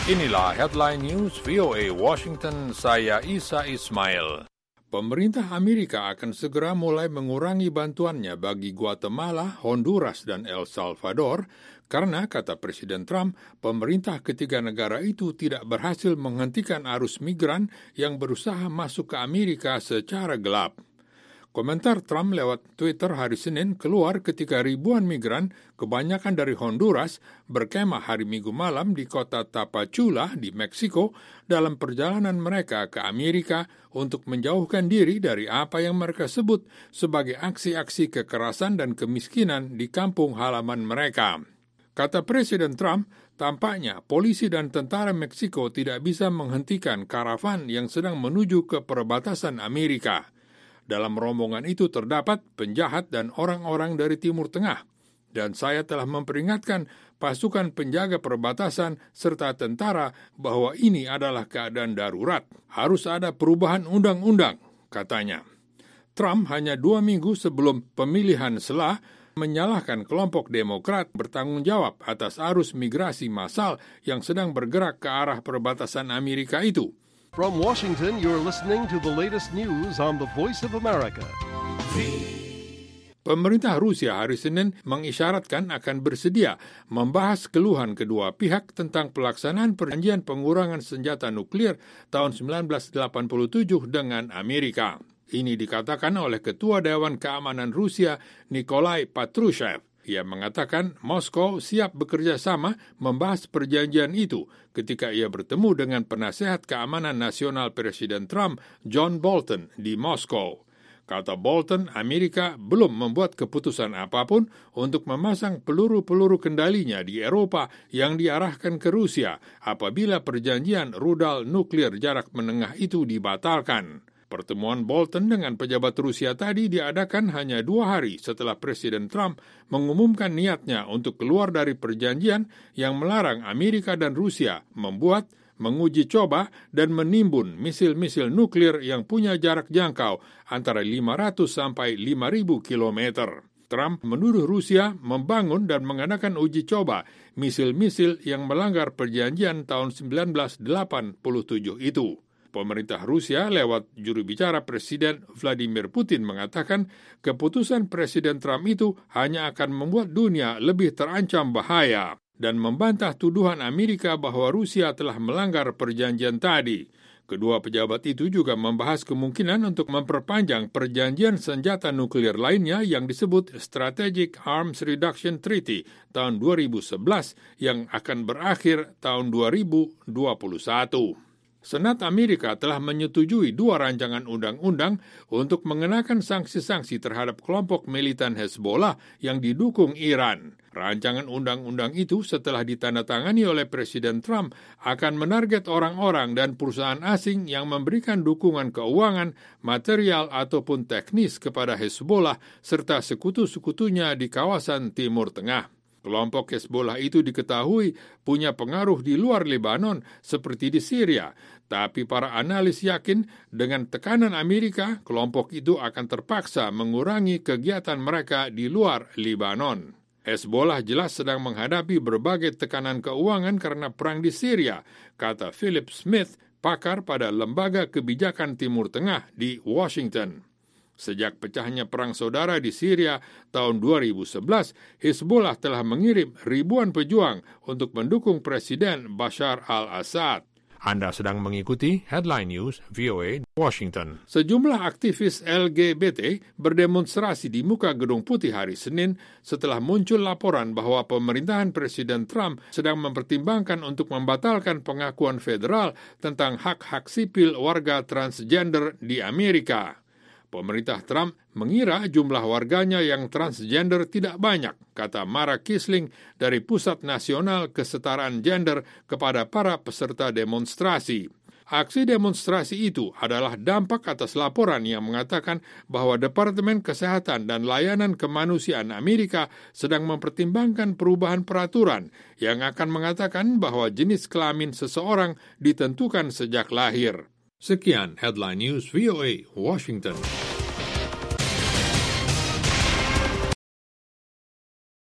Inilah Headline News VOA Washington, saya Isa Ismail. Pemerintah Amerika akan segera mulai mengurangi bantuannya bagi Guatemala, Honduras, dan El Salvador karena, kata Presiden Trump, pemerintah ketiga negara itu tidak berhasil menghentikan arus migran yang berusaha masuk ke Amerika secara gelap. Komentar Trump lewat Twitter hari Senin keluar ketika ribuan migran, kebanyakan dari Honduras, berkemah hari Minggu malam di kota Tapachula di Meksiko dalam perjalanan mereka ke Amerika untuk menjauhkan diri dari apa yang mereka sebut sebagai aksi-aksi kekerasan dan kemiskinan di kampung halaman mereka. Kata Presiden Trump, tampaknya polisi dan tentara Meksiko tidak bisa menghentikan karavan yang sedang menuju ke perbatasan Amerika. Dalam rombongan itu terdapat penjahat dan orang-orang dari Timur Tengah. Dan saya telah memperingatkan pasukan penjaga perbatasan serta tentara bahwa ini adalah keadaan darurat. Harus ada perubahan undang-undang, katanya. Trump hanya 2 minggu sebelum pemilihan sela menyalahkan kelompok Demokrat bertanggung jawab atas arus migrasi massal yang sedang bergerak ke arah perbatasan Amerika itu. From Washington, you're listening to the latest news on the Voice of America. Pemerintah Rusia hari Senin mengisyaratkan akan bersedia membahas keluhan kedua pihak tentang pelaksanaan perjanjian pengurangan senjata nuklir tahun 1987 dengan Amerika. Ini dikatakan oleh Ketua Dewan Keamanan Rusia, Nikolai Patrushev. Ia mengatakan Moskow siap bekerja sama membahas perjanjian itu ketika ia bertemu dengan penasehat keamanan nasional Presiden Trump, John Bolton, di Moskow. Kata Bolton, Amerika belum membuat keputusan apapun untuk memasang peluru-peluru kendalinya di Eropa yang diarahkan ke Rusia apabila perjanjian rudal nuklir jarak menengah itu dibatalkan. Pertemuan Bolton dengan pejabat Rusia tadi diadakan hanya 2 hari setelah Presiden Trump mengumumkan niatnya untuk keluar dari perjanjian yang melarang Amerika dan Rusia membuat, menguji coba, dan menimbun misil-misil nuklir yang punya jarak jangkau antara 500 sampai 5.000 kilometer. Trump menuduh Rusia membangun dan mengadakan uji coba misil-misil yang melanggar perjanjian tahun 1987 itu. Pemerintah Rusia lewat juru bicara Presiden Vladimir Putin mengatakan keputusan Presiden Trump itu hanya akan membuat dunia lebih terancam bahaya dan membantah tuduhan Amerika bahwa Rusia telah melanggar perjanjian tadi. Kedua pejabat itu juga membahas kemungkinan untuk memperpanjang perjanjian senjata nuklir lainnya yang disebut Strategic Arms Reduction Treaty tahun 2011 yang akan berakhir tahun 2021. Senat Amerika telah menyetujui 2 rancangan undang-undang untuk mengenakan sanksi-sanksi terhadap kelompok militan Hezbollah yang didukung Iran. Rancangan undang-undang itu setelah ditandatangani oleh Presiden Trump akan menarget orang-orang dan perusahaan asing yang memberikan dukungan keuangan, material ataupun teknis kepada Hezbollah serta sekutu-sekutunya di kawasan Timur Tengah. Kelompok Hezbollah itu diketahui punya pengaruh di luar Lebanon seperti di Syria, tapi para analis yakin dengan tekanan Amerika, kelompok itu akan terpaksa mengurangi kegiatan mereka di luar Lebanon. Hezbollah jelas sedang menghadapi berbagai tekanan keuangan karena perang di Syria, kata Philip Smith, pakar pada Lembaga Kebijakan Timur Tengah di Washington. Sejak pecahnya perang saudara di Syria tahun 2011, Hezbollah telah mengirim ribuan pejuang untuk mendukung Presiden Bashar al-Assad. Anda sedang mengikuti Headline News VOA Washington. Sejumlah aktivis LGBT berdemonstrasi di muka Gedung Putih hari Senin setelah muncul laporan bahwa pemerintahan Presiden Trump sedang mempertimbangkan untuk membatalkan pengakuan federal tentang hak-hak sipil warga transgender di Amerika. Pemerintah Trump mengira jumlah warganya yang transgender tidak banyak, kata Mara Kisling dari Pusat Nasional Kesetaraan Gender kepada para peserta demonstrasi. Aksi demonstrasi itu adalah dampak atas laporan yang mengatakan bahwa Departemen Kesehatan dan Layanan Kemanusiaan Amerika sedang mempertimbangkan perubahan peraturan yang akan mengatakan bahwa jenis kelamin seseorang ditentukan sejak lahir. Sekian Headline News VOA Washington.